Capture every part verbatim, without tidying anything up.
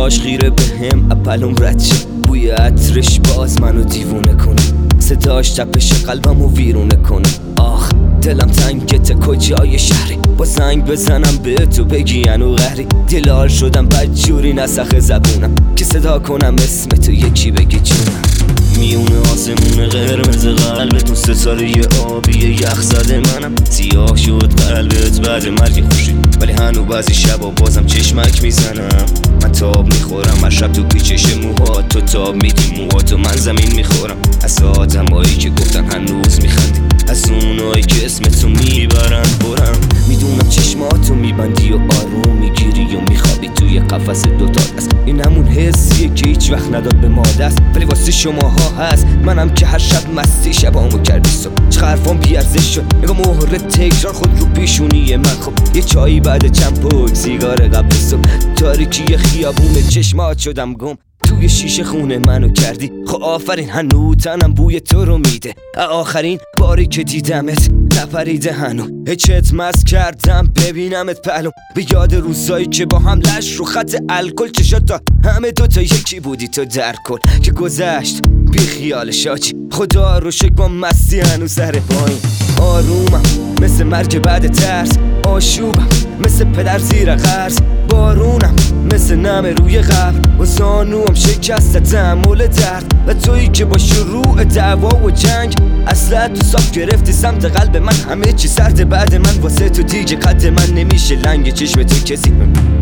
چشماش خیره به هم اپلوم رد شد، بوی عطرش باز منو دیوونه کنه، صداش تپش قلبمو ویرونه کنه. آخ دلم تنگته کجای شهری، با زنگ بزنم به تو بگی انو غری. دلال شدم بدجوری نسخ زبونم که صدا کنم اسم تو یکی بگی جونم. میونه آسمون قرمز قلبت، ستاره آبی یخ زده منم. سیاه شد قلبت بعد مرگ خوشی، ولی هنو بعضی شبا بازم چشمک میزنم. من تاب میخورم هر شب تو پیچش موها، تو تاب میدی موها تو من زمین میخورم. از آدمایی که گفتن هنوز میخندی، از اونایی که اسمتو میبرن برم. میدونم چشماتو میبندی و آروم میگیری و میخوابی توی قفس دوتا دست. این همون حسیه که هیچ وقت نداد به ما دست، ولی واسه شماها هست. منم که هر شب مستی شبامو کردی صبح، چه حرفام بیارزش شد. نگاه مهر تکرار خود رو پیشونی من. خب یه چایی بعد چند پوک سیگار قبل صبح، تاریکی خیابون چشمات شدم گم. توی شیشه خونه منو کردی، خب آفرین هنو تنم بوی تو رو میده. آخرین باری که دیدمت نپریده هنو، هچت مست کردم ببینمت پلوم. به یاد روزایی که با هم لش رو خط الکل چشات تا همه دوتا یکی بودی تو در کل. که گذشت بی خیال شاچی، خدا رو شکر با مستی هنو سر پایین. آرومم مثل مرگ بعد ترس، آشوبم مثل پدر زیر قرض. بارونم مثل نم روی قبر، و زانوام شکست تحمل درد. و تویی که با شروع دعوا و جنگ اصلا تو صاف گرفتی سمت قلب من. همه چی سرد بعد من، واسه تو دیگه قد من نمیشه لنگ چشم تو کسی.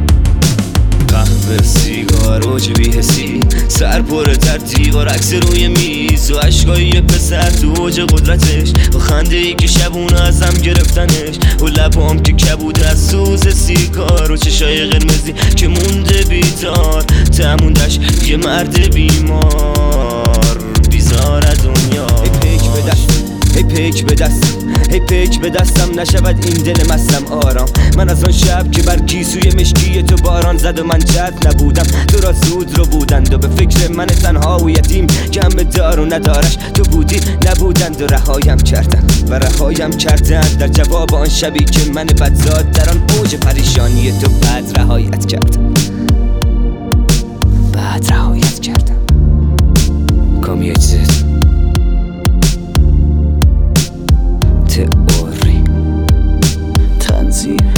قهوه سیگار و بی حسی، سر پره در دیوار عکس روی میز، و عشقای یه پسر تو اوج قدرتش، و خنده ای که شبونه ازم گرفتنش، و لبام که کبود از سوز سیگار، و چشای قرمزی که مونده بیدار. تموندش یه مرد بیمار بیزار دنیا. ای پیک به دست، ای پیک به دست، ای پیک به دستم نشود این دل مستم آرام. من از آن شب که بر گیسوی مشکی تو باران زد و من جد نبودم، تو را زود رو بودند و به فکر من تنها و یتیم که همه دار و ندارش تو بودی نبودند. و رهایم کردن و رهایم کردن در جواب آن شبی که من بدزاد در آن اوج پریشانی تو بعد رهایت کردم. بعد رهایت کردم. کامیجزت تئوری تنظیم